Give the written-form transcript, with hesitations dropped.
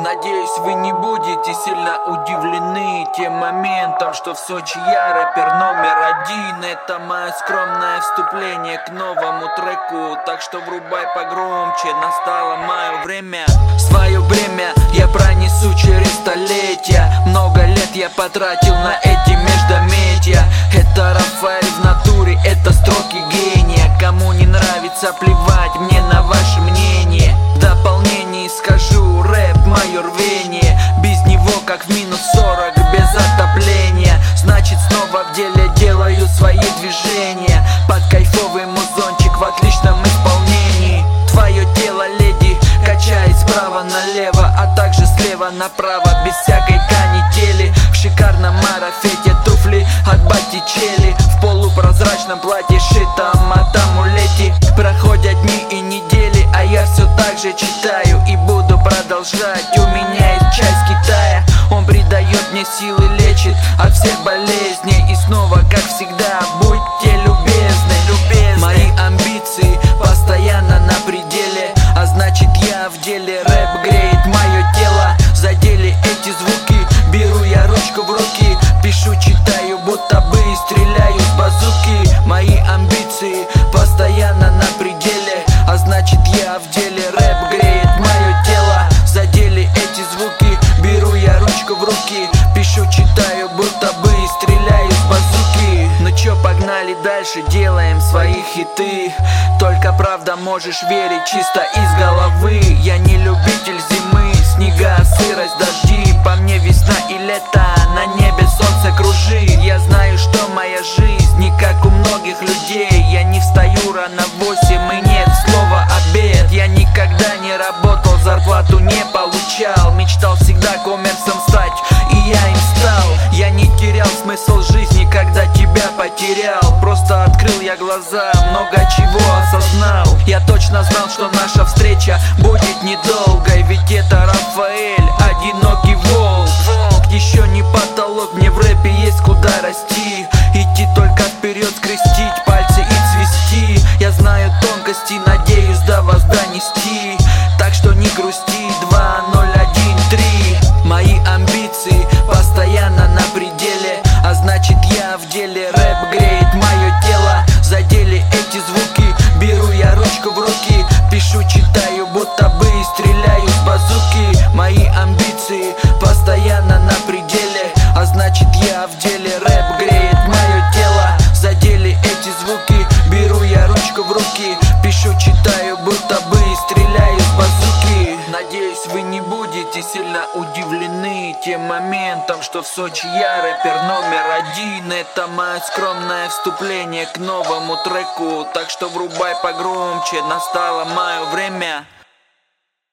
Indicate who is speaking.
Speaker 1: Надеюсь, вы не будете сильно удивлены тем моментом, что в Сочи я рэпер номер один. Это мое скромное вступление к новому треку, так что врубай погромче, настало мое время. Свое бремя я пронесу через столетия. Много лет я потратил на эти междометия. Это Рафаэль в натуре, это строки гения. Кому не нравится, плевать мне на ваше мнение. В дополнение скажу, рэп мое рвение. Без него как в минус 40, без отопления. Значит снова в деле делаю свои движения. Под кайфовый музончик в отличном исполнении. Твое тело, леди, качает справа налево, а также слева направо, без всякой канители. В шикарном марафете туфли от Боттичелли. В полупрозрачном платье шитом от амулете. Проходят дни и недели, а я все так же читаю и буду продолжать. У меня есть чай с Китая, он придает мне силы, лечит от всех болезней. И снова, как всегда, будьте любезны. Мои амбиции постоянно на пределе, а значит я в деле. Рэп греет мое тело, задели эти звуки. Беру я ручку в руки, пишу, читаю, будто бы и стреляю с базуки. Мои амбиции постоянно на пределе, а значит я в деле. Рэп греет мое тело, задели эти звуки. Беру я ручку в руки, пишу, читаю, будто бы и стреляю с базуки. Ну чё, погнали дальше, делаем свои хиты. Только правда можешь верить чисто из головы. Я не любитель зимы, снега, сырость, дожди. По мне весна и лето, на небе солнце кружит. Я знаю, что моя жизнь не как у многих людей. Я не встаю рано в 8 и нет слова обед. Я никогда не работал, зарплату не получал. Мечтал всегда коммерсом стать, и я им стал. Я не терял смысл жизни, когда тебя потерял. Просто открыл я глаза, много чего осознал. Я точно знал, что наша встреча будет недолгой. Ведь это Рафаэль, одинокий волк. Еще не потолок, мне в рэпе есть куда расти. Идти только вперед, скрестить пальцы и цвести. Я знаю тонкости, надеюсь до вас донести. Так что не грусти, 2, 0, 1, 3. Мои амбиции постоянно на пределе, а значит я в деле. Рэп греет мое тело, задели эти звуки. Беру я ручку в руки, пишу, читаю, будто бы и стреляю с базуки. Мои амбиции постоянно на пределе, а значит я в деле. Рэп греет мое тело, задели эти звуки. Беру я ручку в руки, пишу, читаю, будто бы и стреляю с базуки. Надеюсь, вы не будете сильно удивлены тем моментом, что в Сочи я рэпер номер один. Это мое скромное вступление к новому треку, так что врубай погромче, настало мое время.